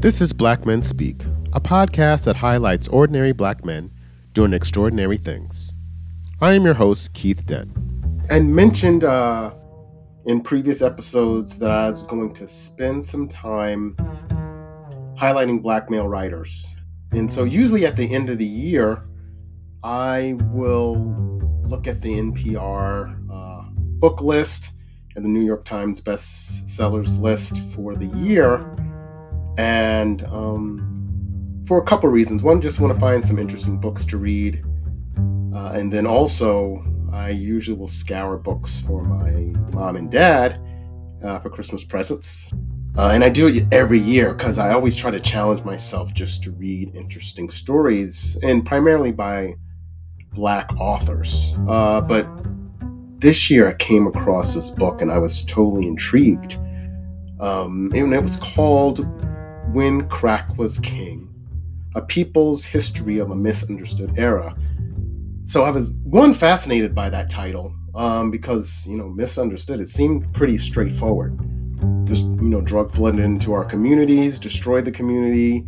This is Black Men Speak, a podcast that highlights ordinary black men doing extraordinary things. I am your host, Keith Dent. And mentioned in previous episodes that I was going to spend some time highlighting black male writers. And so usually at the end of the year, I will look at the NPR book list and the New York Times bestsellers list for the year. And for a couple of reasons. One, just want to find some interesting books to read. And then also, I usually will scour books for my mom and dad for Christmas presents. And I do it every year because I always try to challenge myself just to read interesting stories, and primarily by Black authors. But this year I came across this book and I was totally intrigued. And it was called When Crack Was King, A People's History of a Misunderstood Era. So I was, fascinated by that title because, misunderstood. It seemed pretty straightforward. Just, drug flooded into our communities, destroyed the community,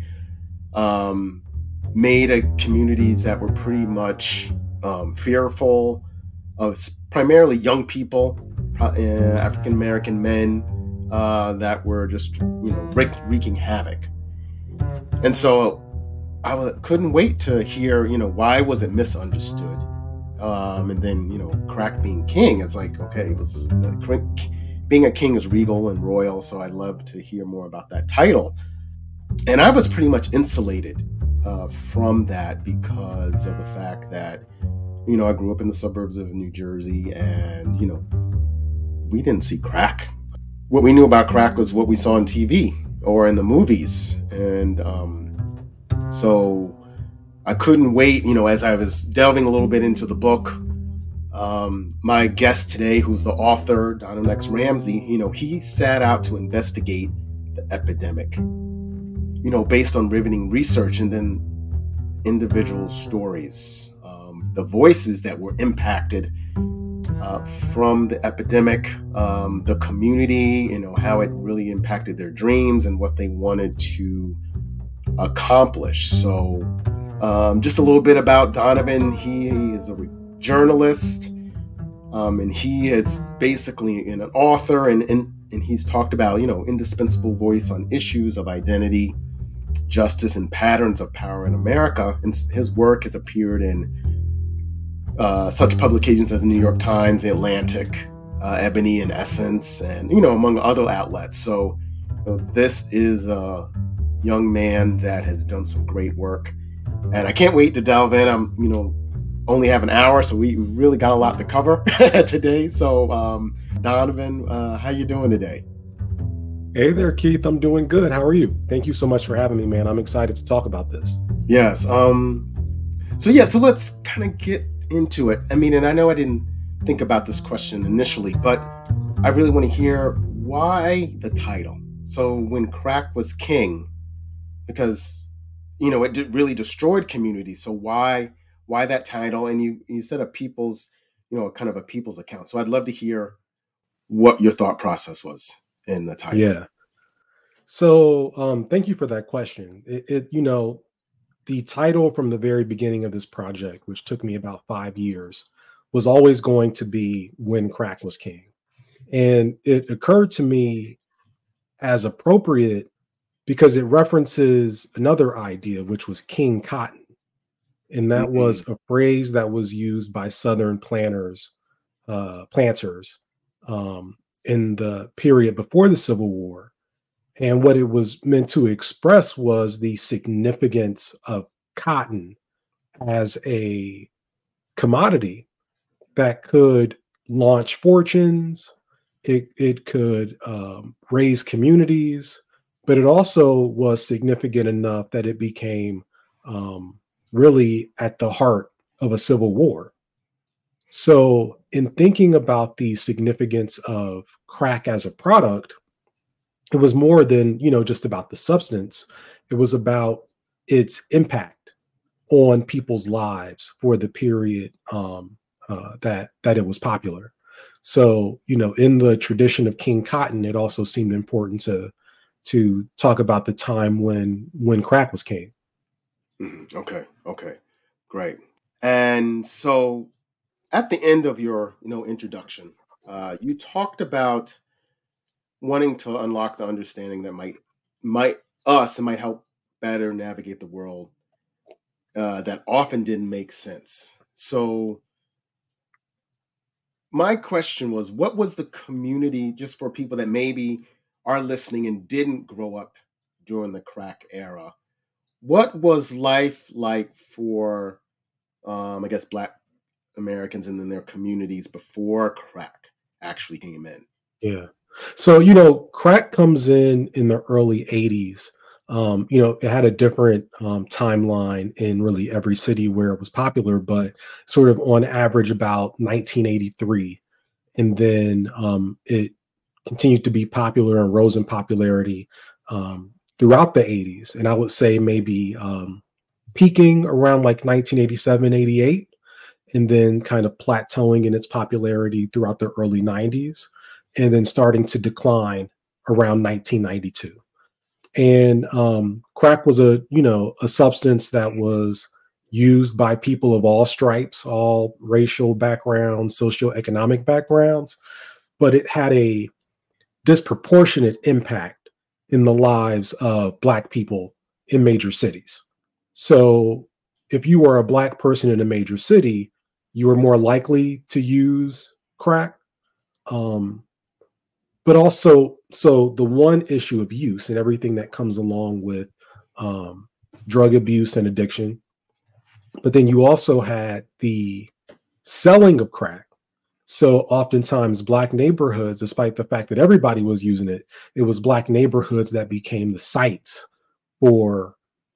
made communities that were pretty much fearful of primarily young people, African-American men, that were just, wreaking havoc. And so I couldn't wait to hear, why was it misunderstood? And then, crack being king, it's like, okay, it was being a king is regal and royal. So I'd love to hear more about that title. And I was pretty much insulated from that because of the fact that, I grew up in the suburbs of New Jersey and, we didn't see crack. What we knew about crack was what we saw on TV or in the movies. And so I couldn't wait, as I was delving a little bit into the book. My guest today, who's the author, Donovan X. Ramsey, he set out to investigate the epidemic, based on riveting research and then individual stories, the voices that were impacted from the epidemic, the community, how it really impacted their dreams and what they wanted to accomplish. So just a little bit about Donovan. He is a journalist, and he is basically an author, and he's talked about, indispensable voice on issues of identity, justice, and patterns of power in America. And his work has appeared in such publications as the New York Times, The Atlantic, Ebony, and Essence, and, among other outlets. So this is a young man that has done some great work. And I can't wait to delve in. I'm, only have an hour, so we really got a lot to cover today. So, Donovan, how you doing today? Hey there, Keith. I'm doing good. How are you? Thank you so much for having me, man. I'm excited to talk about this. Yes. So let's kind of get into it. I mean, and I know I didn't think about this question initially, but I really want to hear why the title. So When Crack Was King, because, it really destroyed communities. So why that title? And you said a people's, kind of a people's account. So I'd love to hear what your thought process was in the title. Yeah. So thank you for that question. The title from the very beginning of this project, which took me about 5 years, was always going to be When Crack Was King. And it occurred to me as appropriate because it references another idea, which was King Cotton. And that was a phrase that was used by Southern planters in the period before the Civil War. And what it was meant to express was the significance of cotton as a commodity that could launch fortunes. It could raise communities, but it also was significant enough that it became really at the heart of a civil war. So in thinking about the significance of crack as a product, it was more than, just about the substance. It was about its impact on people's lives for the period that it was popular. So, in the tradition of King Cotton, it also seemed important to to talk about the time when crack was king. Okay, great. And so, at the end of your introduction, you talked about wanting to unlock the understanding that might help better navigate the world that often didn't make sense. So my question was, what was the community, just for people that maybe are listening and didn't grow up during the crack era, what was life like for, I guess, Black Americans and then their communities before crack actually came in? Yeah. So, crack comes in the early 80s. It had a different timeline in really every city where it was popular, but sort of on average about 1983. And then it continued to be popular and rose in popularity throughout the 80s. And I would say maybe peaking around like 1987, 88, and then kind of plateauing in its popularity throughout the early 90s, and then starting to decline around 1992. And crack was a substance that was used by people of all stripes, all racial backgrounds, socioeconomic backgrounds, but it had a disproportionate impact in the lives of Black people in major cities. So if you were a Black person in a major city, you were more likely to use crack. But also, so the one issue of use and everything that comes along with drug abuse and addiction, but then you also had the selling of crack. So oftentimes Black neighborhoods, despite the fact that everybody was using it, it was Black neighborhoods that became the sites for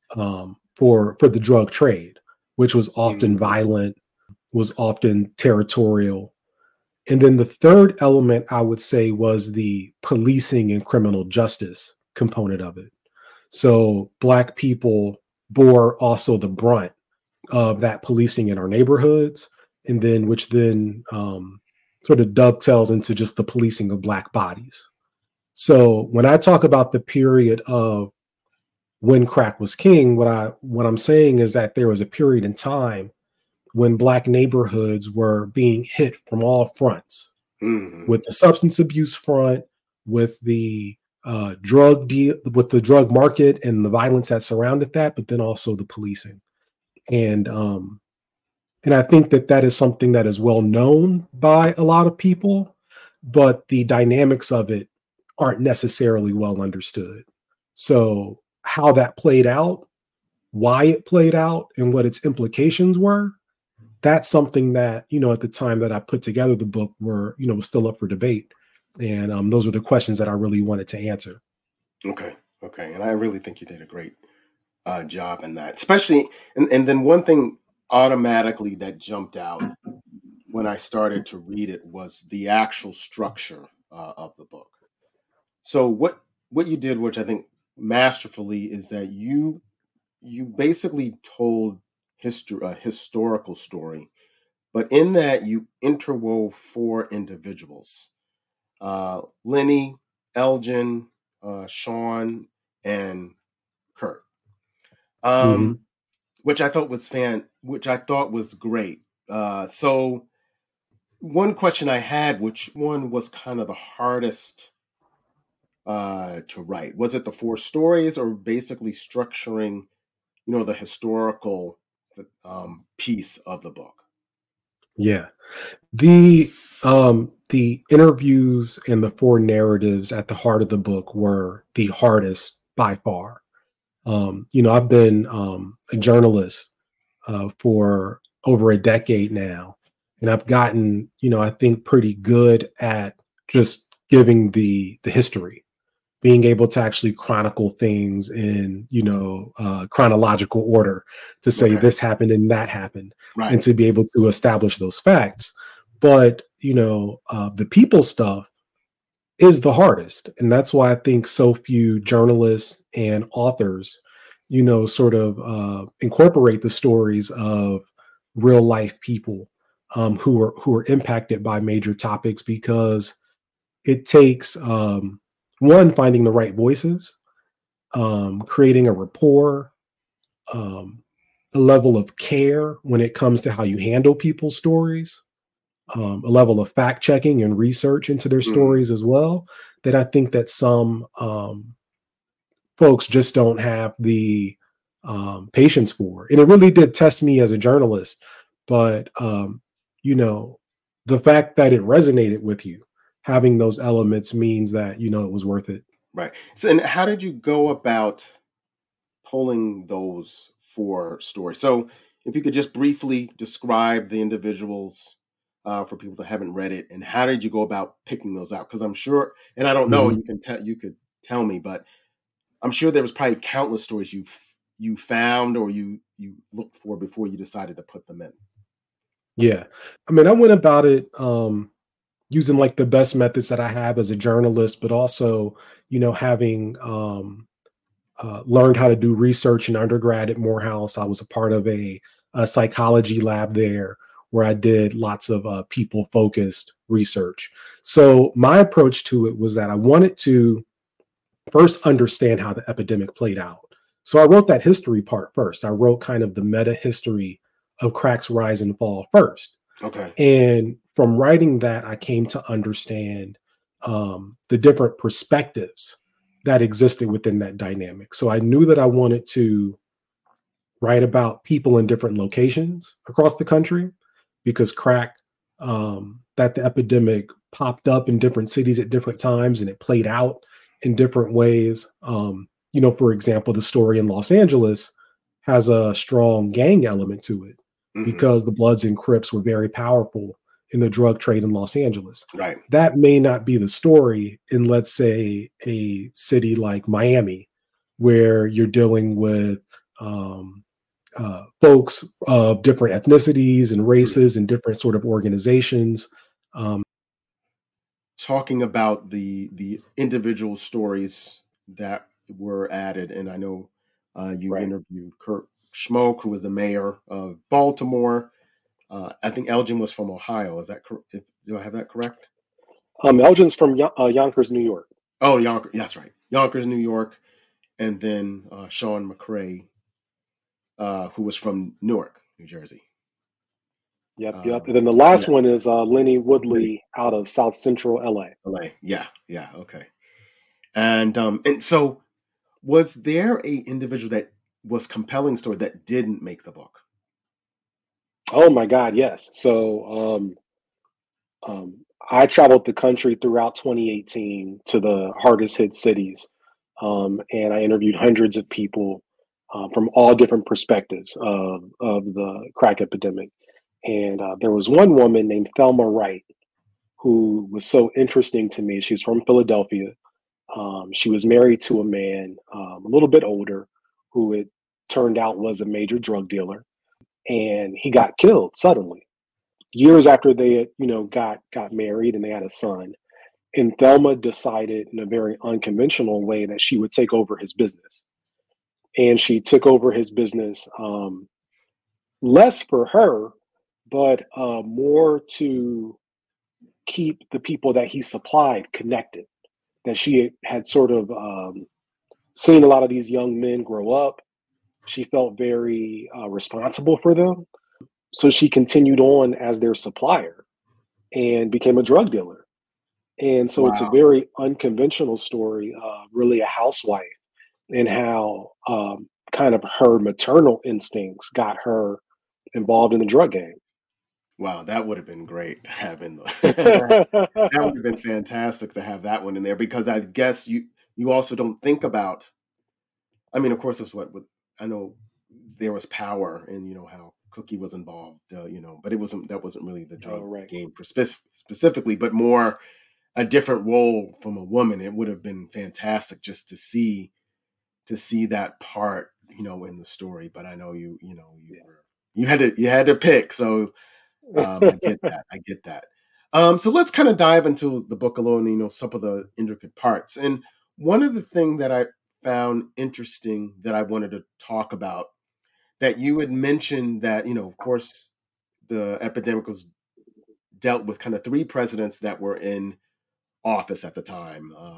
the drug trade, which was often violent, was often territorial. And then the third element, I would say, was the policing and criminal justice component of it. So Black people bore also the brunt of that policing in our neighborhoods, and then which then sort of dovetails into just the policing of Black bodies. So when I talk about the period of when crack was king, what I'm saying is that there was a period in time when Black neighborhoods were being hit from all fronts, with the substance abuse front, with the drug deal, with the drug market and the violence that surrounded that, but then also the policing. And I think that is something that is well known by a lot of people, but the dynamics of it aren't necessarily well understood. So how that played out, why it played out, and what its implications were, that's something that, at the time that I put together the book was still up for debate. And those were the questions that I really wanted to answer. Okay. And I really think you did a great job in that, especially. And then one thing automatically that jumped out when I started to read it was the actual structure of the book. So what you did, which I think masterfully, is that you basically told a historical story, but in that you interwove four individuals: Lenny, Elgin, Sean, and Kurt, which I thought was great. So one question I had, which one was kind of the hardest to write? Was it the four stories, or basically structuring, the historical piece of the book? Yeah. The interviews and the four narratives at the heart of the book were the hardest by far. I've been a journalist for over a decade now, and I've gotten, I think, pretty good at just giving the history, being able to actually chronicle things in, chronological order, to say this happened and that happened, right, and to be able to establish those facts. But, the people stuff is the hardest. And that's why I think so few journalists and authors, sort of incorporate the stories of real life people who are impacted by major topics, because it takes, one, finding the right voices, creating a rapport, um, a level of care when it comes to how you handle people's stories, a level of fact checking and research into their Mm, stories as well, that I think that some folks just don't have the patience for. And it really did test me as a journalist. But, you know, the fact that it resonated with you, having those elements means that, it was worth it. right. So, and how did you go about pulling those four stories? So, if you could just briefly describe the individuals for people that haven't read it, and how did you go about picking those out? Because I'm sure, and I don't know, Mhm. you could tell me, but I'm sure there was probably countless stories you found or you looked for before you decided to put them in. Yeah. I mean, I went about it using like the best methods that I have as a journalist, but also, having learned how to do research in undergrad at Morehouse. I was a part of a psychology lab there where I did lots of people focused research. So my approach to it was that I wanted to first understand how the epidemic played out. So I wrote that history part first. I wrote kind of the meta history of crack's rise and fall first. Okay. And from writing that, I came to understand the different perspectives that existed within that dynamic. So I knew that I wanted to write about people in different locations across the country because crack, that the epidemic popped up in different cities at different times and it played out in different ways. For example, the story in Los Angeles has a strong gang element to it Hmm. because the Bloods and Crips were very powerful in the drug trade in Los Angeles. Right. That may not be the story in, let's say, a city like Miami, where you're dealing with um, folks of different ethnicities and Mm. races and different sort of organizations. Um, Talking about the individual stories that were added, and I know you right. interviewed Kurt Schmoke, who was the mayor of Baltimore. I think Elgin was from Ohio. Is that correct? Do I have that correct? Elgin's from Yonkers, New York. Oh, Yonkers. That's right. Yonkers, New York, and then Sean McCrae, who was from Newark, New Jersey. Yep, yep. And Um, then the last yeah, one is Lenny Lenny, Woodley out of South Central LA. LA. Yeah, yeah, okay. And so was there a individual that was compelling story that didn't make the book? Oh my God, yes. So I traveled the country throughout 2018 to the hardest hit cities, and I interviewed hundreds of people from all different perspectives of the crack epidemic. And there was one woman named Thelma Wright who was so interesting to me. She's from Philadelphia. She was married to a man a little bit older who it turned out was a major drug dealer, and he got killed suddenly years after they had, got married and they had a son. And Thelma decided in a very unconventional way that she would take over his business. And she took over his business less for her, but more to keep the people that he supplied connected. That she had sort of seen a lot of these young men grow up. She felt very responsible for them. So she continued on as their supplier and became a drug dealer. And so it's a Wow. very unconventional story, really a housewife, and how kind of her maternal instincts got her involved in the drug game. Wow, that would have been great having that would have been fantastic to have that one in there because I guess you also don't think about. I mean, of course, it's what with I know there was power and how Cookie was involved, but it wasn't that wasn't really the Oh, drug right. game specifically, but more a different role from a woman. It would have been fantastic just to see that part, in the story. But I know you had to pick, so I get that. I get that. So let's kind of dive into the book alone, some of the intricate parts. And one of the things that I found interesting that I wanted to talk about that you had mentioned that, of course, the epidemic was dealt with kind of three presidents that were in office at the time.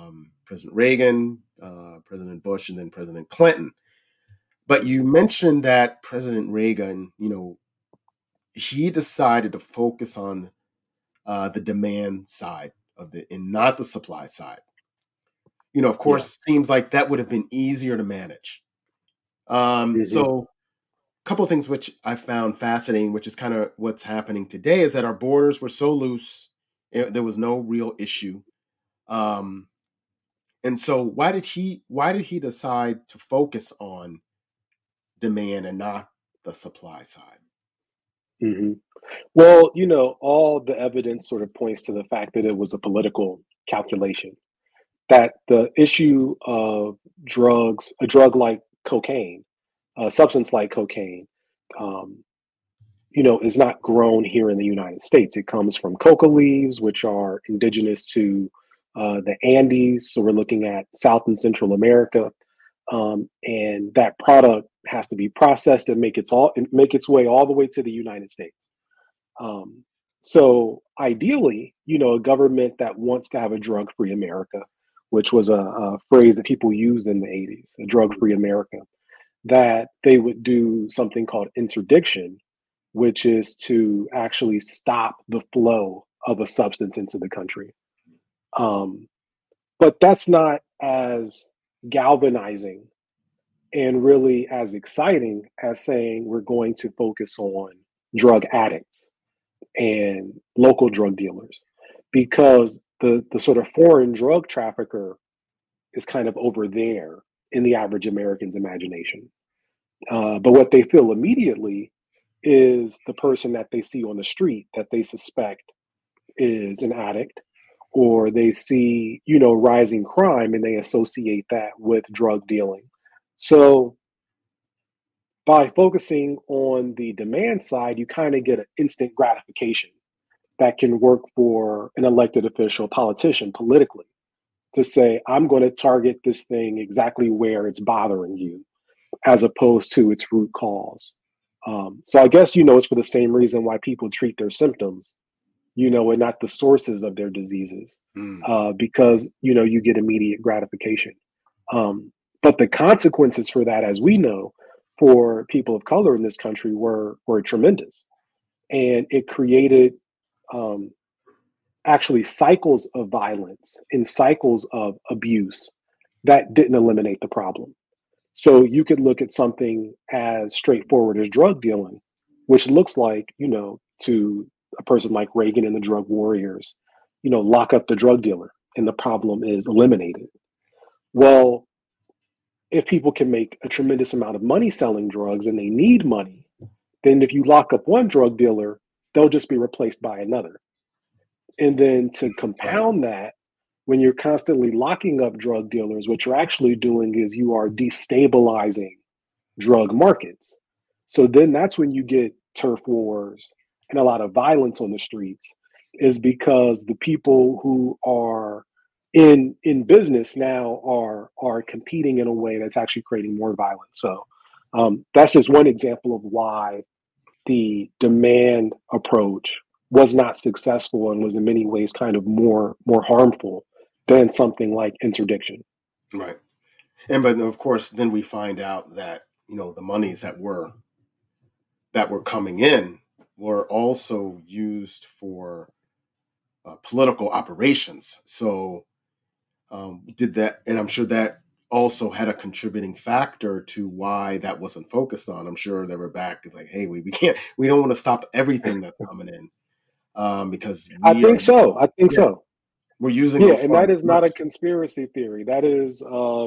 President Reagan, President Bush, and then President Clinton. But you mentioned that President Reagan, he decided to focus on the demand side of it and not the supply side. Of course, it seems like that would have been easier to manage. So a couple of things which I found fascinating, which is kind of what's happening today, is that our borders were so loose, there was no real issue. And so why did he decide to focus on demand and not the supply side? Mm-hmm. Well, all the evidence sort of points to the fact that it was a political calculation, that the issue of drugs, a drug like cocaine, a substance like cocaine, is not grown here in the United States. It comes from coca leaves, which are indigenous to the Andes. So we're looking at South and Central America. And that product has to be processed and make its way all the way to the United States. So ideally, a government that wants to have a drug-free America, which was a phrase that people used in the 80s, a drug-free America, that they would do something called interdiction, which is to actually stop the flow of a substance into the country. But that's not as galvanizing and really as exciting as saying we're going to focus on drug addicts and local drug dealers, because the sort of foreign drug trafficker is kind of over there in the average American's imagination. But what they feel immediately is the person that they see on the street that they suspect is an addict, or they see, rising crime and they associate that with drug dealing. So by focusing on the demand side, you kind of get an instant gratification that can work for an elected official, politician, politically, to say, I'm going to target this thing exactly where it's bothering you, as opposed to its root cause. So I guess, it's for the same reason why people treat their symptoms, and not the sources of their diseases, because, you get immediate gratification. But the consequences for that, as we know, for people of color in this country were tremendous. And it created actually cycles of violence and cycles of abuse that didn't eliminate the problem. So you could look at something as straightforward as drug dealing, which looks like, to a person like Reagan and the drug warriors, lock up the drug dealer and the problem is eliminated. Well, if people can make a tremendous amount of money selling drugs and they need money, then if you lock up one drug dealer, they'll just be replaced by another. And then to compound that, when you're constantly locking up drug dealers, what you're actually doing is you are destabilizing drug markets. So then that's when you get turf wars and a lot of violence on the streets, is because the people who are in business now are competing in a way that's actually creating more violence. So that's just one example of why the demand approach was not successful and was in many ways kind of more harmful than something like interdiction. Right. But of course, then we find out that, the monies that were coming in were also used for political operations. So did that, and I'm sure that also had a contributing factor to why that wasn't focused on. I'm sure they were back like, hey, we don't want to stop everything that's coming in, because I think so. We're using and that is not a conspiracy theory. That is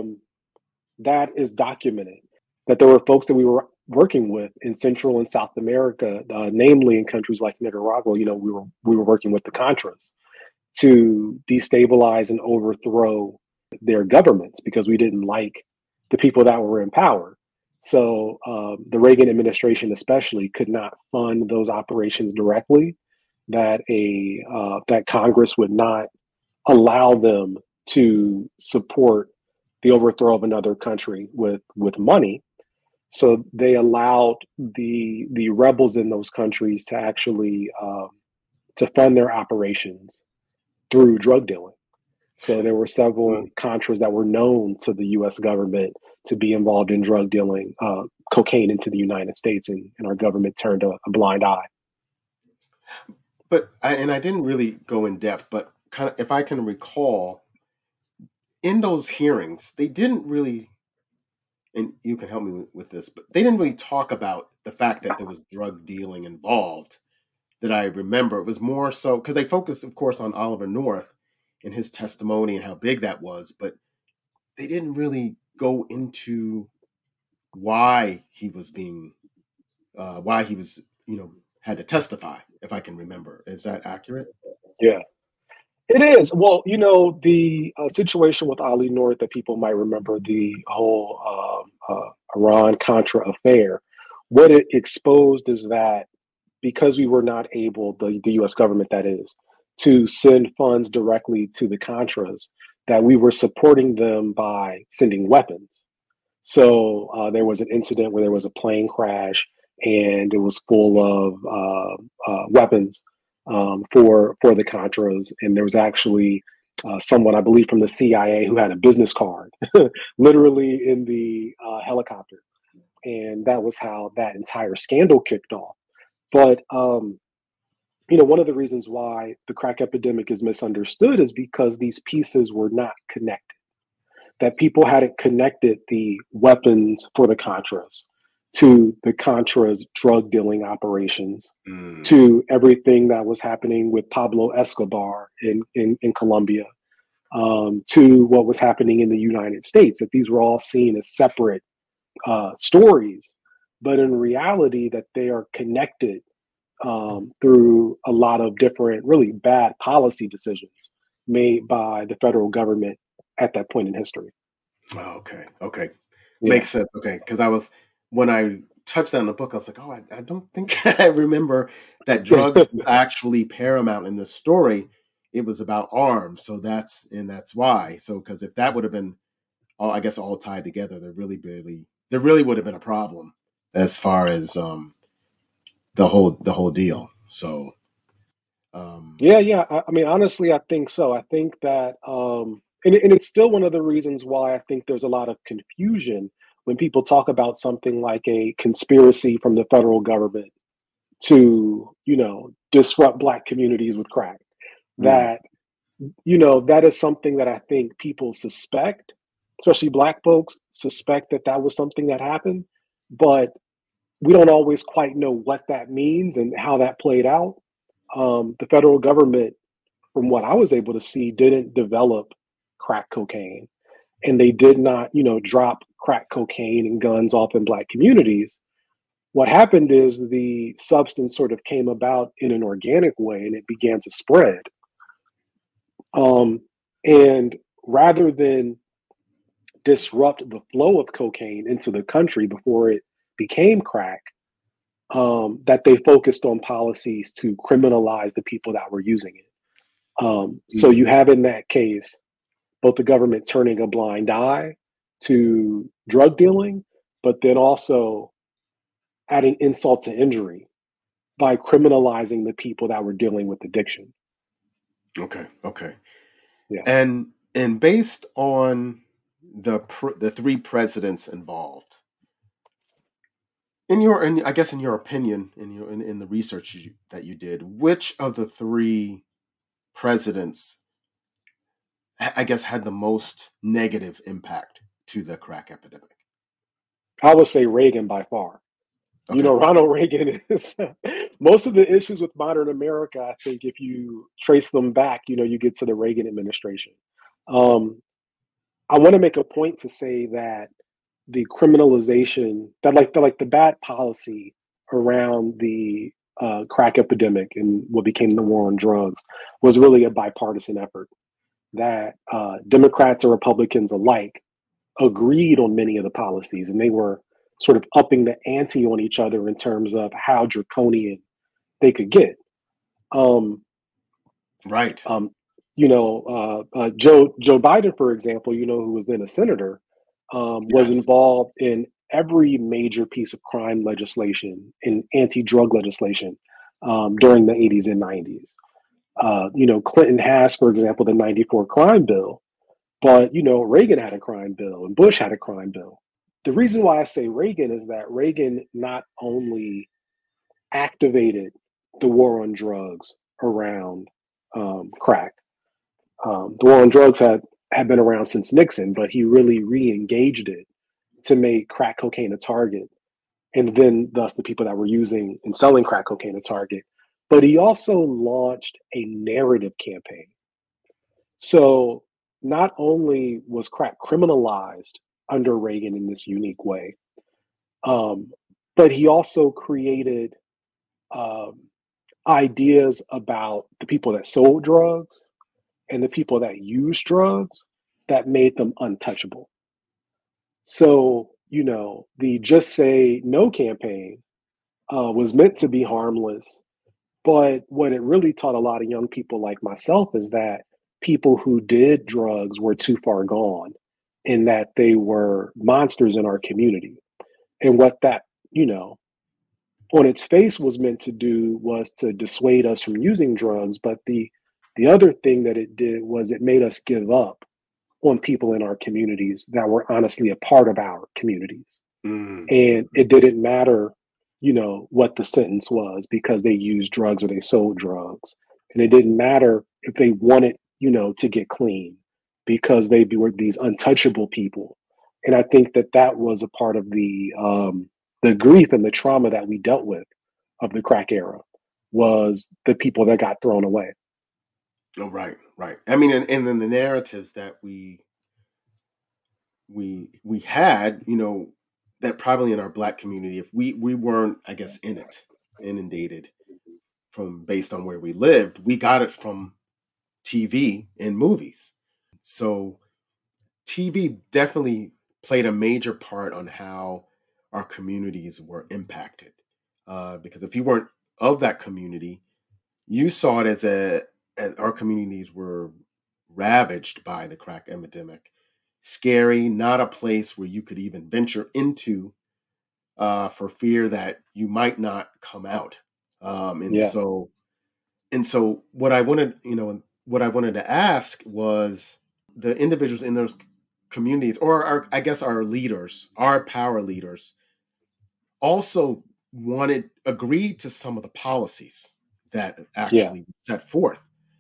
documented, that there were folks that we were working with in Central and South America, namely in countries like Nicaragua. We were working with the Contras to destabilize and overthrow their governments because we didn't like the people that were in power. So the Reagan administration especially could not fund those operations directly, that Congress would not allow them to support the overthrow of another country with money. So they allowed the rebels in those countries to actually to fund their operations through drug dealing. So there were several Contras that were known to the U.S. government to be involved in drug dealing cocaine into the United States, and our government turned a blind eye. But I didn't really go in depth, but kind of if I can recall, in those hearings, they didn't really, and you can help me with this, but they didn't really talk about the fact that there was drug dealing involved that I remember. It was more so because they focused, of course, on Oliver North and his testimony and how big that was, but they didn't really go into why he was had to testify, if I can remember. Is that accurate? Yeah, it is. Well, the situation with Ali North that people might remember, the whole Iran-Contra affair, what it exposed is that because we were not able, the U.S. government that is, to send funds directly to the Contras, that we were supporting them by sending weapons. So there was an incident where there was a plane crash and it was full of weapons for the Contras. And there was actually someone, I believe, from the CIA who had a business card literally in the helicopter. And that was how that entire scandal kicked off. But, one of the reasons why the crack epidemic is misunderstood is because these pieces were not connected. That people hadn't connected the weapons for the Contras to the Contras drug dealing operations, to everything that was happening with Pablo Escobar in Colombia, to what was happening in the United States, that these were all seen as separate stories, but in reality that they are connected through a lot of different really bad policy decisions made by the federal government at that point in history. Oh, okay. Yeah. Makes sense. Okay, because when I touched on the book, I was like, oh, I don't think I remember that drugs were actually paramount in the story. It was about arms, so that's why. So because if that would have been, I guess, all tied together, there really would have been a problem as far as the whole deal. So yeah. I mean, honestly, I think so. I think that. And it's still one of the reasons why I think there's a lot of confusion when people talk about something like a conspiracy from the federal government to, disrupt Black communities with crack. That, that is something that I think people suspect, especially Black folks suspect that was something that happened, but we don't always quite know what that means and how that played out. The federal government, from what I was able to see, didn't develop crack cocaine, and they did not, drop crack cocaine and guns off in Black communities. What happened is the substance sort of came about in an organic way and it began to spread. And rather than disrupt the flow of cocaine into the country before it became crack, that they focused on policies to criminalize the people that were using it. So you have in that case both the government turning a blind eye to drug dealing, but then also adding insult to injury by criminalizing the people that were dealing with addiction. Okay. Yeah. And based on the three presidents involved, in your opinion, in the research that you did, which of the three presidents, I guess, had the most negative impact to the crack epidemic? I would say Reagan by far. Okay. Ronald Reagan is most of the issues with modern America. I think if you trace them back, you get to the Reagan administration. I want to make a point to say that the criminalization, that the bad policy around the crack epidemic and what became the war on drugs was really a bipartisan effort. That Democrats or Republicans alike agreed on many of the policies, and they were sort of upping the ante on each other in terms of how draconian they could get. Right. Joe Biden, for example, who was then a senator, was involved in every major piece of crime legislation and anti-drug legislation during the 80s and 90s. Clinton has, for example, the '94 crime bill, but Reagan had a crime bill and Bush had a crime bill. The reason why I say Reagan is that Reagan not only activated the war on drugs around crack. The war on drugs had been around since Nixon, but he really re-engaged it to make crack cocaine a target, and then thus the people that were using and selling crack cocaine a target. But he also launched a narrative campaign. So not only was crack criminalized under Reagan in this unique way, but he also created ideas about the people that sold drugs and the people that used drugs that made them untouchable. So, the Just Say No campaign was meant to be harmless, but what it really taught a lot of young people like myself is that people who did drugs were too far gone and that they were monsters in our community. And what that, on its face was meant to do was to dissuade us from using drugs. But the other thing that it did was it made us give up on people in our communities that were honestly a part of our communities. Mm. And it didn't matter, what the sentence was because they used drugs or they sold drugs. And it didn't matter if they wanted, to get clean because they were these untouchable people. And I think that was a part of the grief and the trauma that we dealt with of the crack era was the people that got thrown away. Oh, right. I mean, and then the narratives that we had, that probably in our Black community, if we weren't, I guess, inundated from based on where we lived, we got it from TV and movies. So TV definitely played a major part on how our communities were impacted. Because if you weren't of that community, you saw it as our communities were ravaged by the crack epidemic. Scary, not a place where you could even venture into for fear that you might not come out. So what I wanted to ask was the individuals in those communities, or our leaders, our power leaders, also agreed to some of the policies that actually set forth.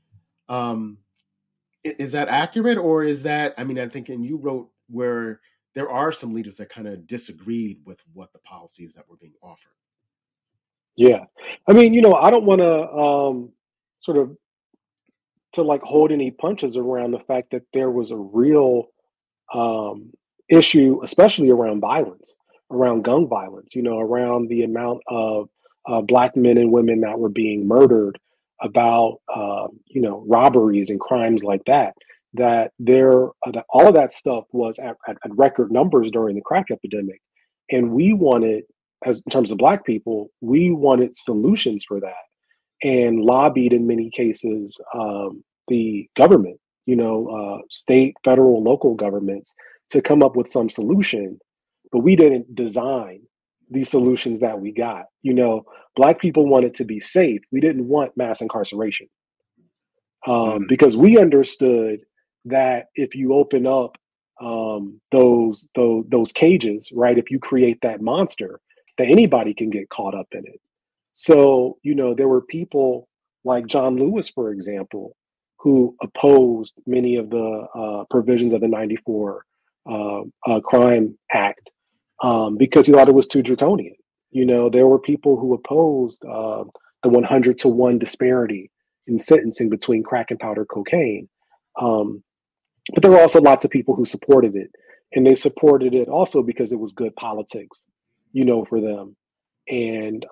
Is that accurate, or is that? I mean, I think, and you wrote where there are some leaders that kind of disagreed with what the policies that were being offered. Yeah, I mean, I don't want to sort of to like hold any punches around the fact that there was a real issue, especially around violence, around gun violence. Around the amount of Black men and women that were being murdered, about robberies and crimes like that. That all of that stuff was at record numbers during the crack epidemic, and we wanted, as in terms of Black people, we wanted solutions for that, and lobbied in many cases the government, state, federal, local governments to come up with some solution, but we didn't design these solutions that we got. Black people wanted to be safe. We didn't want mass incarceration because we understood that if you open up those cages, right, if you create that monster, that anybody can get caught up in it. So, there were people like John Lewis, for example, who opposed many of the provisions of the '94 Crime Act because he thought it was too draconian. There were people who opposed the 100-to-1 disparity in sentencing between crack and powder cocaine. But there were also lots of people who supported it. And they supported it also because it was good politics, for them. And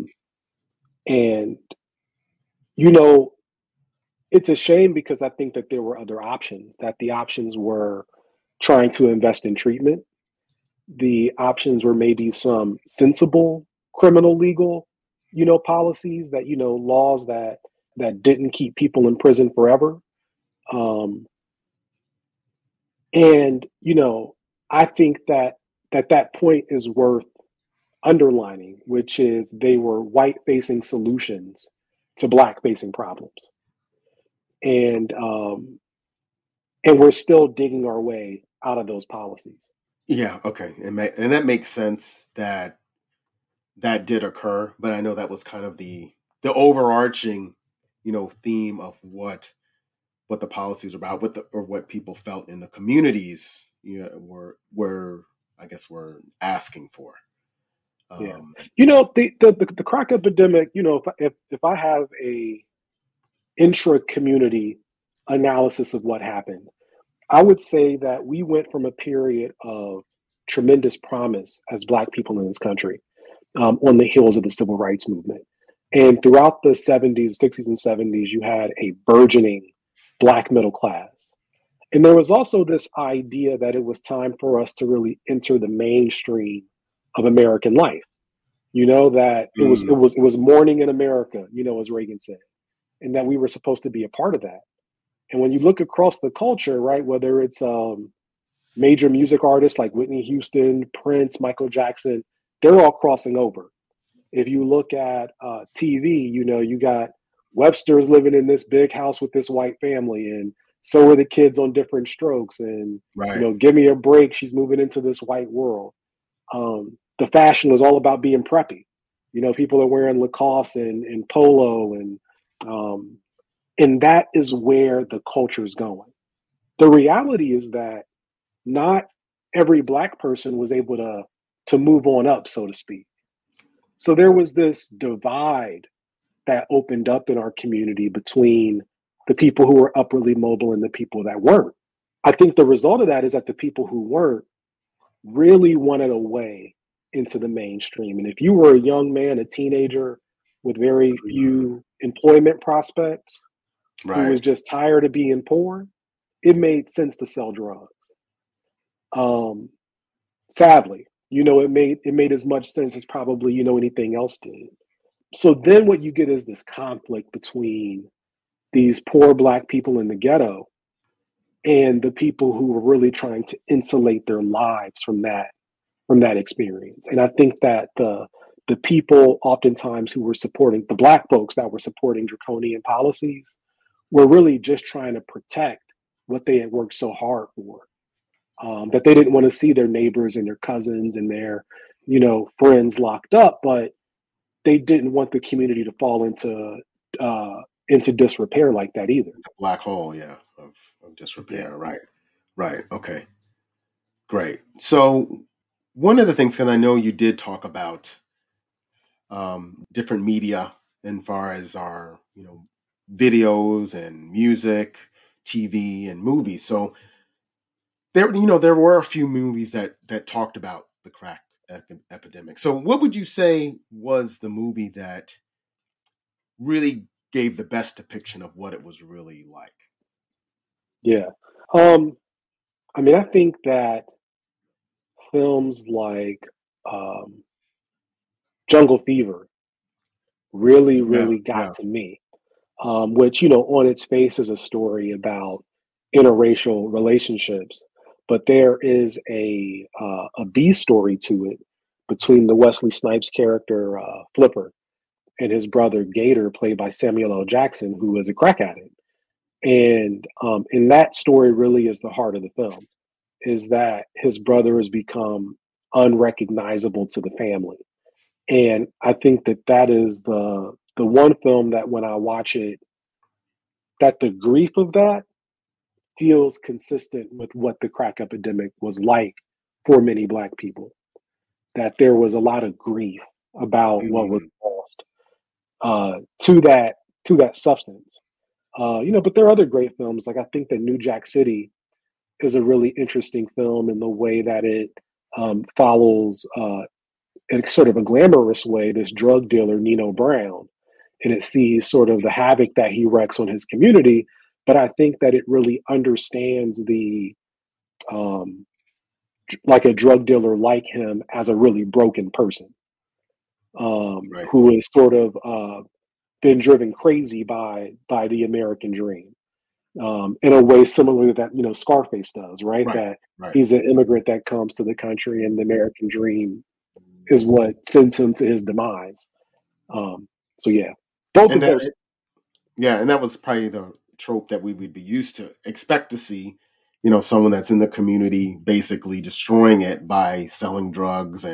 it's a shame because I think that there were other options, that the options were trying to invest in treatment. The options were maybe some sensible criminal legal, policies that, laws that didn't keep people in prison forever. I think that point is worth underlining, which is they were white facing solutions to Black facing problems. and and we're still digging our way out of those policies. Yeah, okay. And that makes sense that that did occur, but I know that was kind of the overarching, theme of what the policies are about, or what people felt in the communities, were I guess were asking for. Yeah, Um, the crack epidemic. If I have a intra community analysis of what happened, I would say that we went from a period of tremendous promise as Black people in this country, on the heels of the civil rights movement. And throughout the 70s, 60s, and 70s, you had a burgeoning Black middle class. And there was also this idea that it was time for us to really enter the mainstream of American life. That it was morning in America, as Reagan said, and that we were supposed to be a part of that. And when you look across the culture, right, whether it's major music artists like Whitney Houston, Prince, Michael Jackson, they're all crossing over. If you look at TV, you got Webster's living in this big house with this white family, and so are the kids on Different Strokes. And, right. Give me a break. She's moving into this white world. The fashion was all about being preppy. People are wearing Lacoste and polo, and that is where the culture is going. The reality is that not every Black person was able to move on up, so to speak. So there was this divide that opened up in our community between the people who were upwardly mobile and the people that weren't. I think the result of that is that the people who weren't really wanted a way into the mainstream. And if you were a young man, a teenager with very few employment prospects, who was Right. just tired of being poor, it made sense to sell drugs. Sadly, it made as much sense as probably anything else did. So then what you get is this conflict between these poor Black people in the ghetto and the people who were really trying to insulate their lives from that experience. And I think that the people oftentimes who were supporting the Black folks that were supporting draconian policies were really just trying to protect what they had worked so hard for. That they didn't want to see their neighbors and their cousins and their, friends locked up, but they didn't want the community to fall into disrepair like that either. Black hole, yeah, of Yeah, disrepair. Right. Right. Okay. Great. So one of the things, and I know you did talk about different media in far as our, videos and music, TV and movies. So there were a few movies that talked about the crack epidemic. So what would you say was the movie that really gave the best depiction of what it was really like? yeah. Um, I mean, I think that films like um, Jungle Fever really, Yeah. really got Yeah. to me. Which on its face is a story about interracial relationships, but there is a B story to it between the Wesley Snipes character Flipper and his brother Gator, played by Samuel L. Jackson, who is a crack addict. And that story really is the heart of the film, is that his brother has become unrecognizable to the family. And I think that that is the one film that when I watch it, that the grief of that feels consistent with what the crack epidemic was like for many Black people. That there was a lot of grief about what was Mhm. lost to that substance. But there are other great films. Like I think that New Jack City is a really interesting film in the way that it follows, in sort of a glamorous way, this drug dealer Nino Brown, and it sees sort of the havoc that he wreaks on his community. But I think that it really understands the um, like a drug dealer like him as a really broken person, Right. who is sort of been driven crazy by the American dream, in a way similar to that Scarface does, right? Right. That Right. he's an immigrant that comes to the country, and the American dream is what sends him to his demise. So yeah, both And of that those. Yeah, and that was probably trope that we would be used to expect to see, someone that's in the community basically destroying it by selling drugs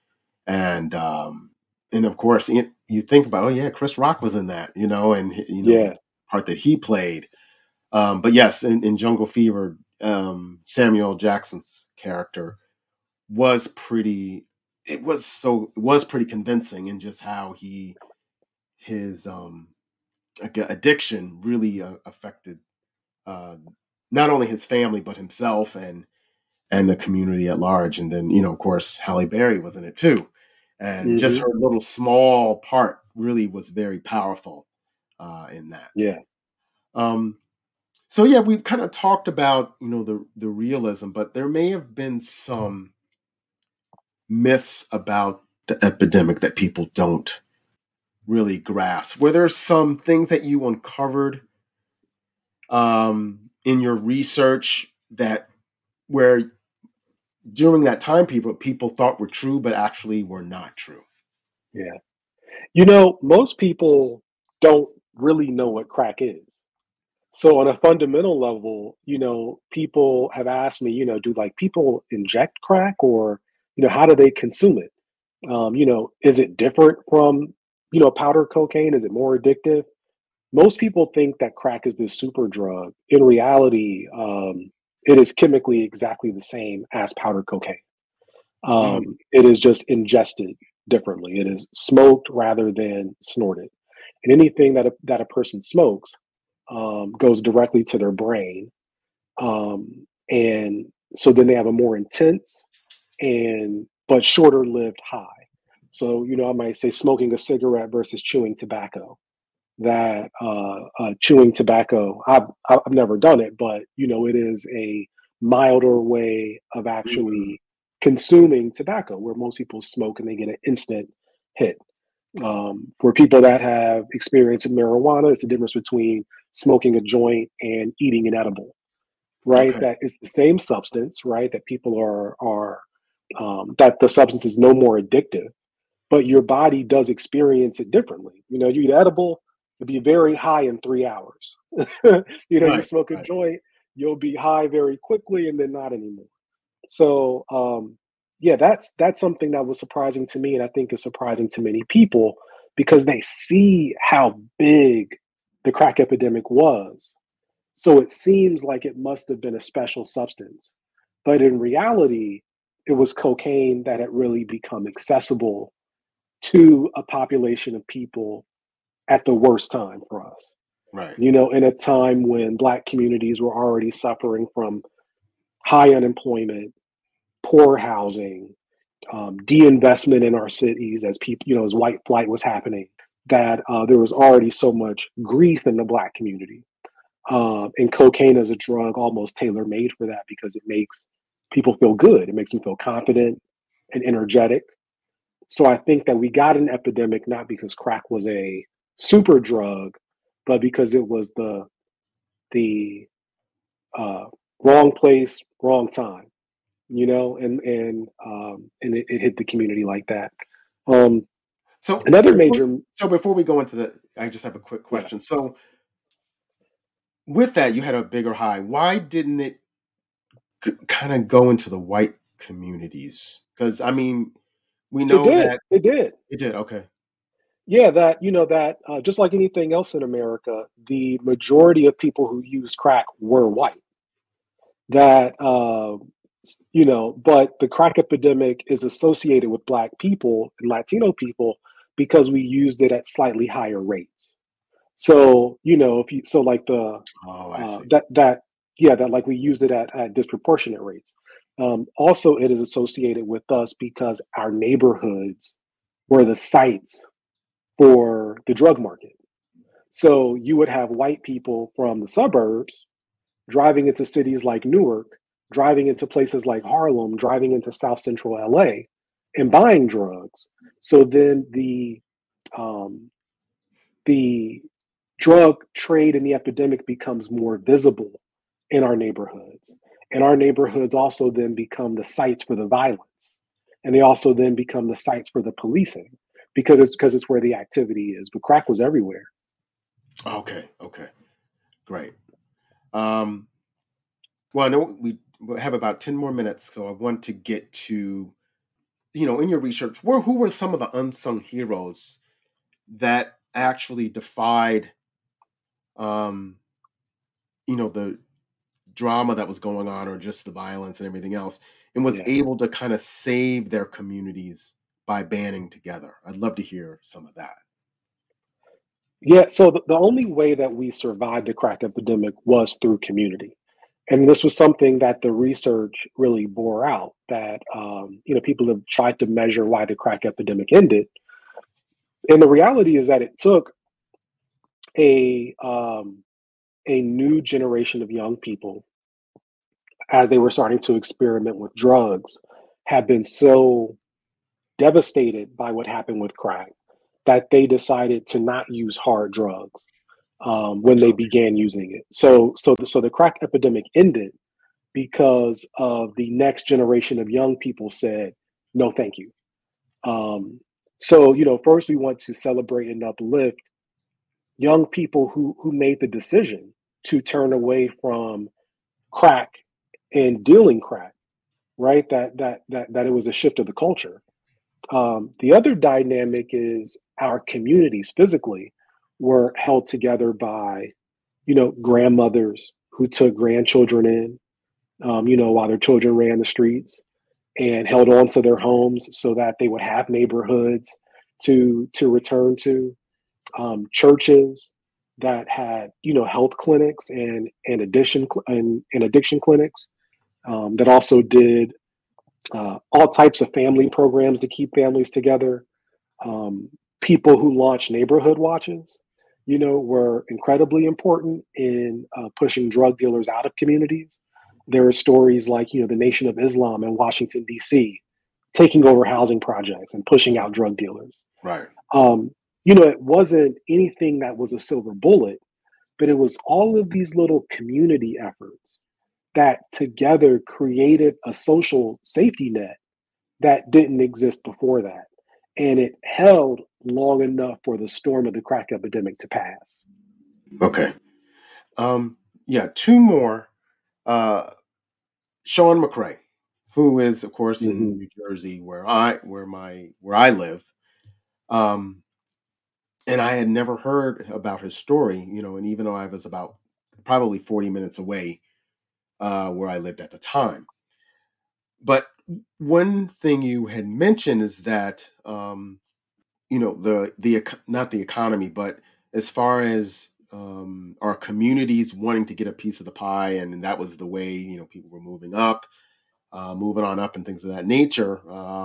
and of course you think about, oh yeah, Chris Rock was in that, and Yeah. the part that he played. But yes, in Jungle Fever, Samuel Jackson's character was pretty. It was pretty convincing in just how his addiction really affected not only his family but himself and the community at large. And then of course Halle Berry was in it too, and just her little small part really was very powerful in that. Yeah. So yeah, we've kind of talked about the realism, but there may have been some myths about the epidemic that people don't really grasp. Were there some things that you uncovered in your research that where during that time people thought were true but actually were not true? Yeah. Most people don't really know what crack is. So on a fundamental level, people have asked me, do like people inject crack, or, how do they consume it? Is it different from, powder cocaine? Is it more addictive? Most people think that crack is this super drug. In reality, it is chemically exactly the same as powder cocaine. It is just ingested differently. It is smoked rather than snorted. And anything that a person smokes goes directly to their brain. And so then they have a more intense but shorter lived high. So, I might say smoking a cigarette versus chewing tobacco. That chewing tobacco, I've never done it, but it is a milder way of actually consuming tobacco, where most people smoke and they get an instant hit. For people that have experience in marijuana, it's the difference between smoking a joint and eating an edible, right? Okay. That is the same substance, right? That people are that the substance is no more addictive, but your body does experience it differently. You eat edible, it'll be very high in 3 hours. You Right, smoke a right. joint, you'll be high very quickly and then not anymore. So yeah, that's something that was surprising to me, and I think is surprising to many people because they see how big the crack epidemic was. So it seems like it must have been a special substance. But in reality, it was cocaine that had really become accessible to a population of people at the worst time for us. Right. In a time when Black communities were already suffering from high unemployment, poor housing, de-investment in our cities as people, as white flight was happening, that there was already so much grief in the Black community. And cocaine as a drug almost tailor-made for that because it makes people feel good. It makes them feel confident and energetic. So I think that we got an epidemic not because crack was a super drug, but because it was the wrong place, wrong time, and it hit the community like that. So Another before, major, so before we go into I just have a quick yeah, question. So with that, you had a bigger high. Why didn't it kind of go into the white communities? Because I mean, we it know did, that it did. it did. Okay. Yeah, that just like anything else in America, the majority of people who use crack were white. That but the crack epidemic is associated with Black people and Latino people because we used it at slightly higher rates. So if you like the Oh, I see. that like we used it at disproportionate rates. Also, it is associated with us because our neighborhoods were the sites for the drug market. So you would have white people from the suburbs driving into cities like Newark, driving into places like Harlem, driving into South Central LA, and buying drugs. So then the drug trade and the epidemic becomes more visible in our neighborhoods. And our neighborhoods also then become the sites for the violence. And they also then become the sites for the policing because it's where the activity is. But crack was everywhere. Okay. Okay. Great. Well, I know we have about 10 more minutes, so I want to get to, in your research, who were some of the unsung heroes that actually defied, the drama that was going on or just the violence and everything else, and was able to kind of save their communities by banding together? I'd love to hear some of that. Yeah, so the only way that we survived the crack epidemic was through community. And this was something that the research really bore out, that people have tried to measure why the crack epidemic ended. And the reality is that it took a new generation of young people, as they were starting to experiment with drugs, had been so devastated by what happened with crack that they decided to not use hard drugs when they began using it. So the crack epidemic ended because of the next generation of young people said, no, thank you. First we want to celebrate and uplift young people who made the decision to turn away from crack and dealing crack, right? That it was a shift of the culture. The other dynamic is our communities physically were held together by, grandmothers who took grandchildren in, while their children ran the streets, and held on to their homes so that they would have neighborhoods to return to. Churches that had, health clinics and addiction clinics that also did all types of family programs to keep families together. People who launched neighborhood watches, were incredibly important in pushing drug dealers out of communities. There are stories like, the Nation of Islam in Washington, D.C., taking over housing projects and pushing out drug dealers. Right. It wasn't anything that was a silver bullet, but it was all of these little community efforts that together created a social safety net that didn't exist before that. And it held long enough for the storm of the crack epidemic to pass. Okay. Two more. Sean McCrae, who is, of course, in New Jersey, where I live. And I had never heard about his story, and even though I was about probably 40 minutes away where I lived at the time. But one thing you had mentioned is that, not the economy, but as far as our communities wanting to get a piece of the pie, and that was the way, people were moving on up and things of that nature.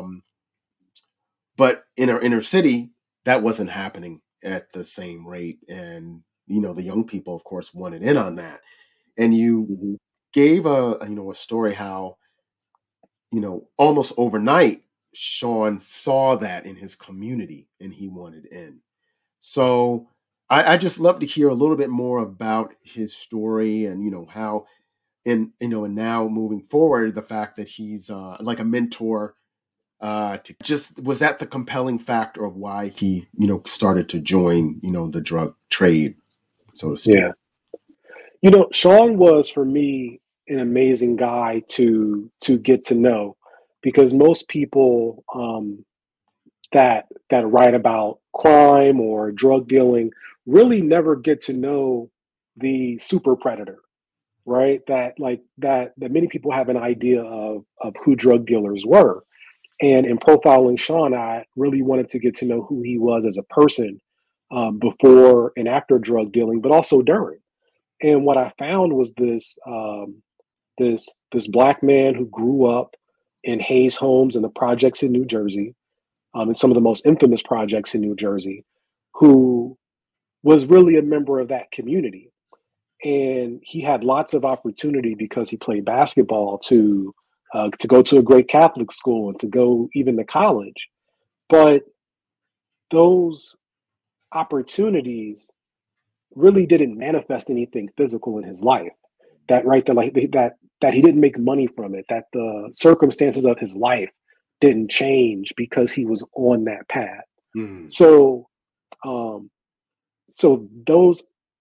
But in our inner city, that wasn't happening at the same rate. And, the young people, of course, wanted in on that. And you gave a story how, almost overnight, Sean saw that in his community and he wanted in. So I just love to hear a little bit more about his story and, how, and now moving forward, the fact that he's like a mentor was that the compelling factor of why he, started to join, the drug trade, so to speak? Yeah. Sean was, for me, an amazing guy to get to know, because most people that write about crime or drug dealing really never get to know the super predator, right? That many people have an idea of who drug dealers were. And in profiling Sean, I really wanted to get to know who he was as a person before and after drug dealing, but also during. And what I found was this Black man who grew up in Hayes Homes and the projects in New Jersey, and some of the most infamous projects in New Jersey, who was really a member of that community. And he had lots of opportunity because he played basketball to go to a great Catholic school and to go even to college. But those opportunities really didn't manifest anything physical in his life. That he didn't make money from it, that the circumstances of his life didn't change because he was on that path. So those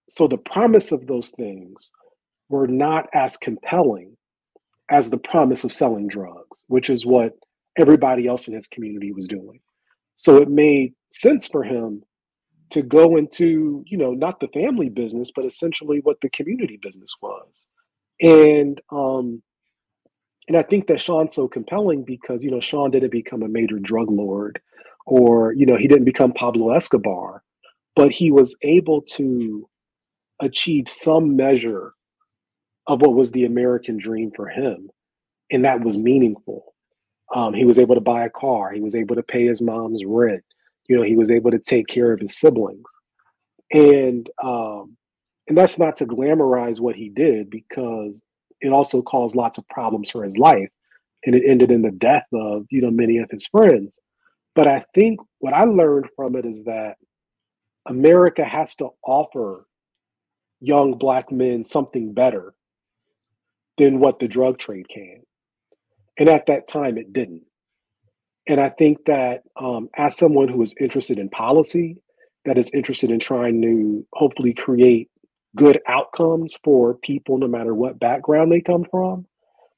So the promise of those things were not as compelling as the promise of selling drugs, which is what everybody else in his community was doing. So it made sense for him to go into, not the family business, but essentially what the community business was. And and I think that Sean's so compelling because, Sean didn't become a major drug lord or, he didn't become Pablo Escobar, but he was able to achieve some measure of what was the American dream for him. And that was meaningful. He was able to buy a car. He was able to pay his mom's rent. He was able to take care of his siblings. And that's not to glamorize what he did because it also caused lots of problems for his life. And it ended in the death of, many of his friends. But I think what I learned from it is that America has to offer young Black men something better than what the drug trade can. And at that time, it didn't. And I think that as someone who is interested in policy, that is interested in trying to hopefully create good outcomes for people, no matter what background they come from,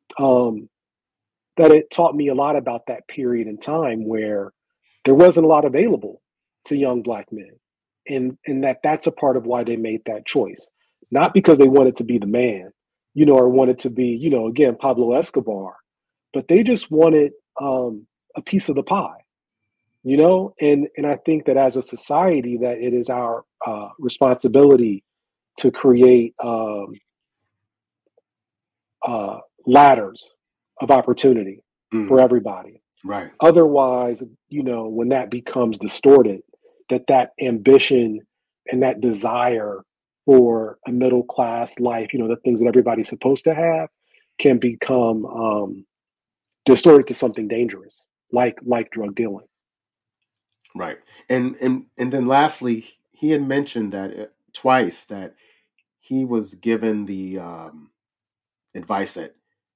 that it taught me a lot about that period in time where there wasn't a lot available to young Black men. And that's a part of why they made that choice. Not because they wanted to be the man, or wanted to be, again, Pablo Escobar, but they just wanted a piece of the pie, and I think that as a society that it is our responsibility to create ladders of opportunity for everybody. Right. Otherwise, when that becomes distorted, that ambition and that desire for a middle class life, the things that everybody's supposed to have, can become distorted to something dangerous, like drug dealing. Right. And then lastly, he had mentioned that twice that he was given the advice that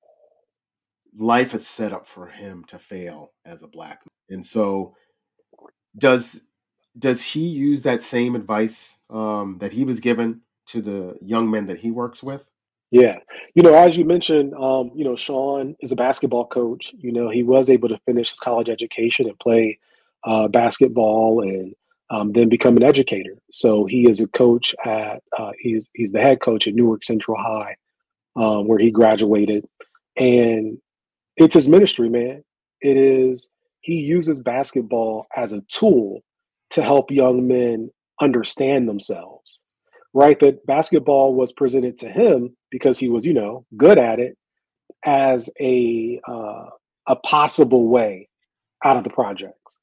life is set up for him to fail as a Black man. And so does he use that same advice that he was given to the young men that he works with? Yeah. As you mentioned, Sean is a basketball coach. He was able to finish his college education and play basketball and then become an educator. So he is a coach he's the head coach at Newark Central High, where he graduated. And it's his ministry, man. He uses basketball as a tool to help young men understand themselves, right? That basketball was presented to him because he was, good at it as a possible way out of the projects.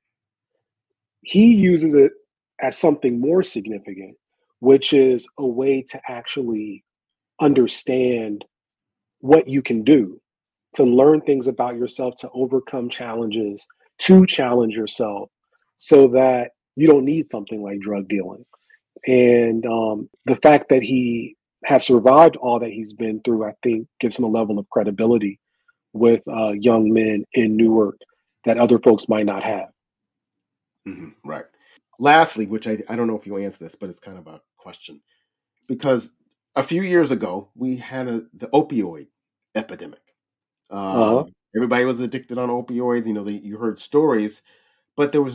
He uses it as something more significant, which is a way to actually understand what you can do, to learn things about yourself, to overcome challenges, to challenge yourself so that you don't need something like drug dealing. And the fact that he has survived all that he's been through, I think, gives him a level of credibility with young men in Newark that other folks might not have. Mm-hmm. Right. Lastly, which I don't know if you answer this, but it's kind of a question. Because a few years ago, we had the opioid epidemic. Everybody was addicted on opioids. You heard stories, but there was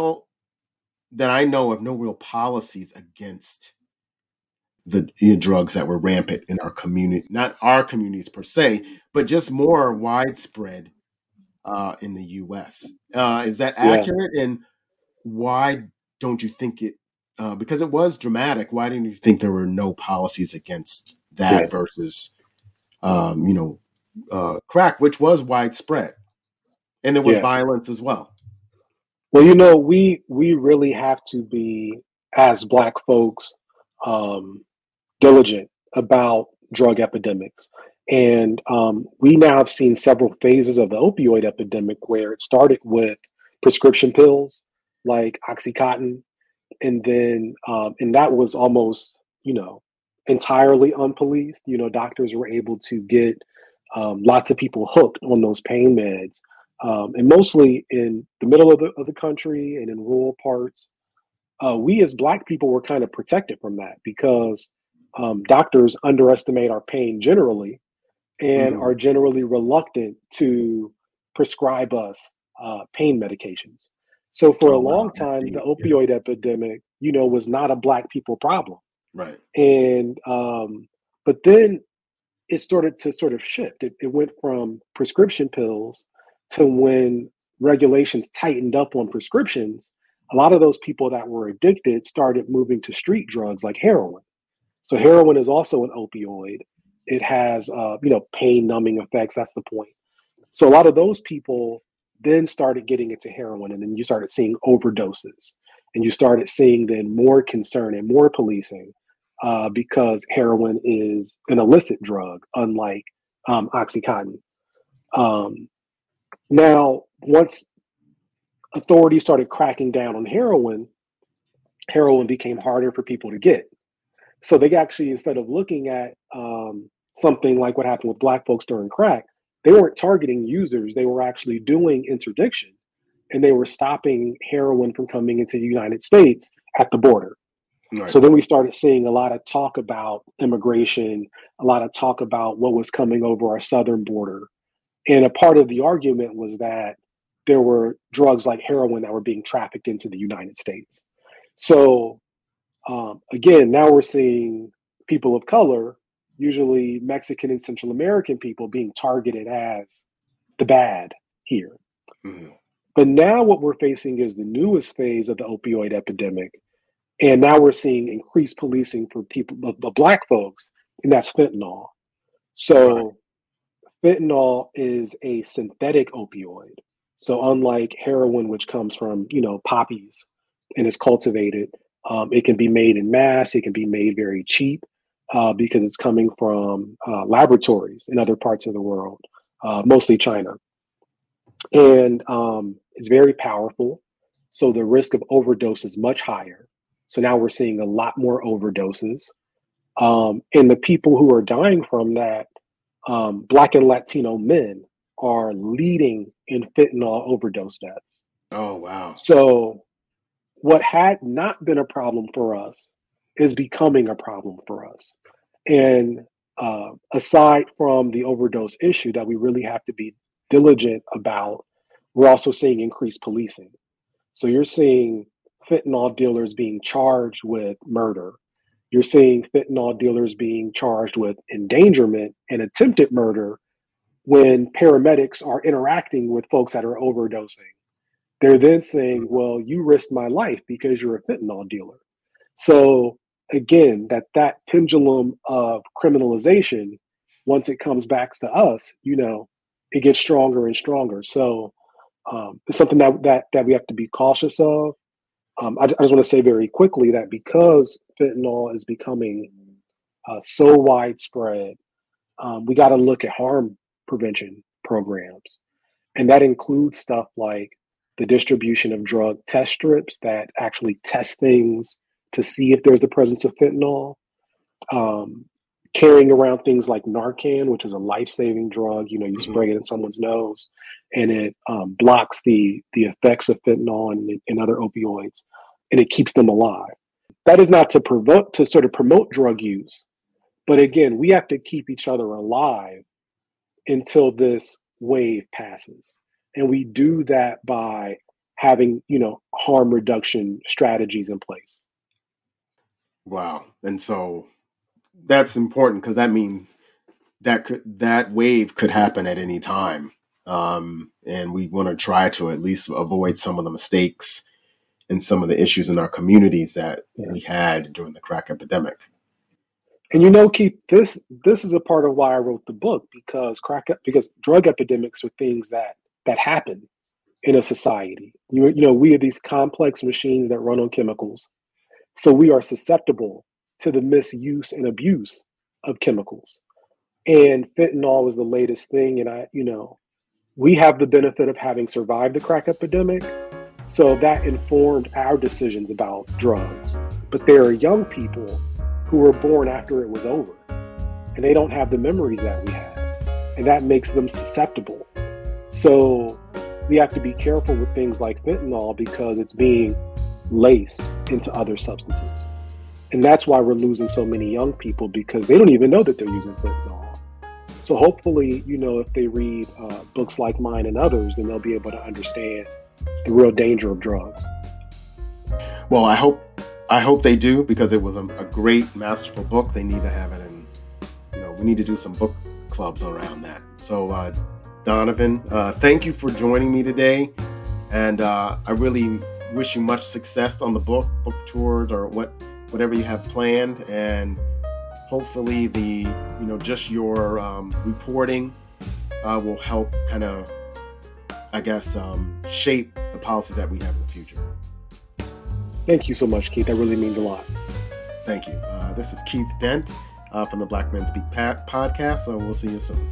that I know of, no real policies against the drugs that were rampant in our community, not our communities per se, but just more widespread in the U.S. Is that accurate? And why don't you think it? Because it was dramatic. Why didn't you think there were no policies against that versus, crack, which was widespread, and there was violence as well? Well, we really have to be, as Black folks, diligent about drug epidemics. And we now have seen several phases of the opioid epidemic where it started with prescription pills like Oxycontin. And then, and that was almost, entirely unpoliced. Doctors were able to get lots of people hooked on those pain meds. And mostly in the middle of the country and in rural parts. We as Black people were kind of protected from that because doctors underestimate our pain generally and Mhm. are generally reluctant to prescribe us pain medications. So for a Oh wow, long I time, the see. Yeah. opioid epidemic, was not a Black people problem. Right. And but then it started to sort of shift. It went from prescription pills to when regulations tightened up on prescriptions. A lot of those people that were addicted started moving to street drugs like heroin. So heroin is also an opioid. It has, pain numbing effects. That's the point. So a lot of those people then started getting into heroin, and then you started seeing overdoses, and you started seeing then more concern and more policing because heroin is an illicit drug, unlike OxyContin. Um, Now, once authorities started cracking down on heroin became harder for people to get. So they actually, instead of looking at something like what happened with Black folks during crack, they weren't targeting users. They were actually doing interdiction, and they were stopping heroin from coming into the United States at the border. Right. So then we started seeing a lot of talk about immigration, a lot of talk about what was coming over our southern border. And a part of the argument was that there were drugs like heroin that were being trafficked into the United States. So again, now we're seeing people of color, usually Mexican and Central American people, being targeted as the bad here. Mhm. But now what we're facing is the newest phase of the opioid epidemic. And now we're seeing increased policing for people, the Black folks, and that's fentanyl. Right. So fentanyl is a synthetic opioid. So unlike heroin, which comes from, poppies and is cultivated, it can be made in mass. It can be made very cheap because it's coming from laboratories in other parts of the world, mostly China. And it's very powerful. So the risk of overdose is much higher. So now we're seeing a lot more overdoses. And the people who are dying from that, Black and Latino men, are leading in fentanyl overdose deaths. Oh wow. So what had not been a problem for us is becoming a problem for us. And aside from the overdose issue that we really have to be diligent about, we're also seeing increased policing. So you're seeing fentanyl dealers being charged with murder. You're seeing fentanyl dealers being charged with endangerment and attempted murder when paramedics are interacting with folks that are overdosing. They're then saying, well, you risked my life because you're a fentanyl dealer. So again, that pendulum of criminalization, once it comes back to us, it gets stronger and stronger. So it's something that we have to be cautious of. I just want to say very quickly that because fentanyl is becoming so widespread, we got to look at harm prevention programs. And that includes stuff like the distribution of drug test strips that actually test things to see if there's the presence of fentanyl, um, carrying around things like Narcan, which is a life-saving drug. You Mhm. spray it in someone's nose, and it blocks the effects of fentanyl and other opioids, and it keeps them alive. That is not to provoke to sort of promote drug use, but again, we have to keep each other alive until this wave passes, and we do that by having harm reduction strategies in place. Wow. And so that's important because that means that wave could happen at any time. And we want to try to at least avoid some of the mistakes and some of the issues in our communities that Yeah. we had during the crack epidemic. And Keith, this is a part of why I wrote the book, because drug epidemics are things that happen in a society. We are these complex machines that run on chemicals, so we are susceptible to the misuse and abuse of chemicals. And fentanyl was the latest thing, and we have the benefit of having survived the crack epidemic, so that informed our decisions about drugs. But there are young people who were born after it was over, and they don't have the memories that we have, and that makes them susceptible. So we have to be careful with things like fentanyl because it's being laced into other substances. And that's why we're losing so many young people, because they don't even know that they're using fentanyl. So hopefully, if they read books like mine and others, then they'll be able to understand the real danger of drugs. Well, I hope they do, because it was a great, masterful book. They need to have it in, we need to do some book clubs around that. So, Donovan, thank you for joining me today. And I really wish you much success on the book tours, or whatever you have planned. And hopefully just your reporting will help kind of, shape the policy that we have in the future. Thank you so much, Keith. That really means a lot. Thank you. This is Keith Dent from the Black Men Speak podcast. So we'll see you soon.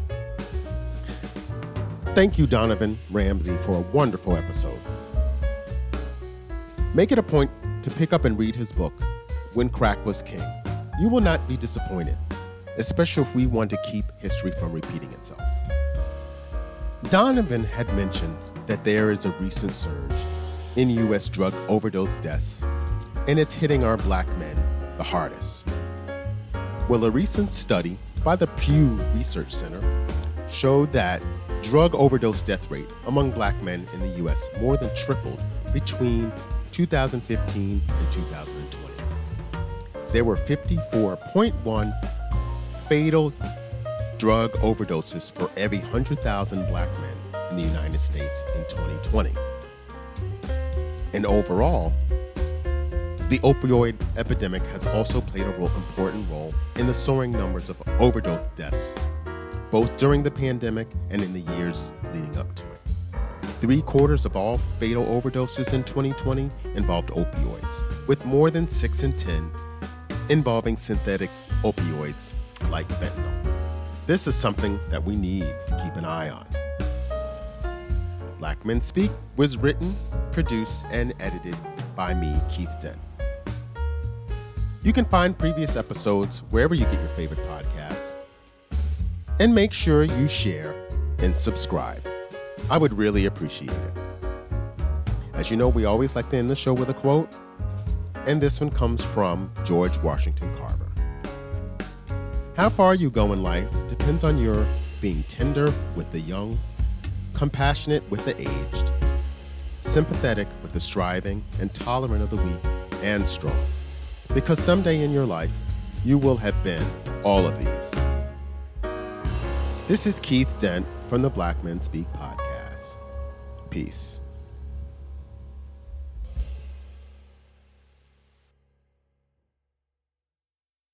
Thank you, Donovan Ramsey, for a wonderful episode. Make it a point to pick up and read his book, When Crack Was King. You will not be disappointed, especially if we want to keep history from repeating itself. Donovan had mentioned that there is a recent surge in U.S. drug overdose deaths, and it's hitting our Black men the hardest. Well, a recent study by the Pew Research Center showed that drug overdose death rate among Black men in the U.S. more than tripled between 2015 and 2020. There were 54.1 fatal drug overdoses for every 100,000 Black men in the United States in 2020. And overall, the opioid epidemic has also played an important role in the soaring numbers of overdose deaths, both during the pandemic and in the years leading up to it. 3/4 of all fatal overdoses in 2020 involved opioids, with more than 6 in 10 involving synthetic opioids like fentanyl. This is something that we need to keep an eye on. Black Men Speak was written, produced, and edited by me, Keith Dent. You can find previous episodes wherever you get your favorite podcasts. And make sure you share and subscribe. I would really appreciate it. As you know, we always like to end the show with a quote, and this one comes from George Washington Carver. How far you go in life depends on your being tender with the young, compassionate with the aged, sympathetic with the striving, and tolerant of the weak and strong. Because someday in your life, you will have been all of these. This is Keith Dent from the Black Men Speak podcast. Peace.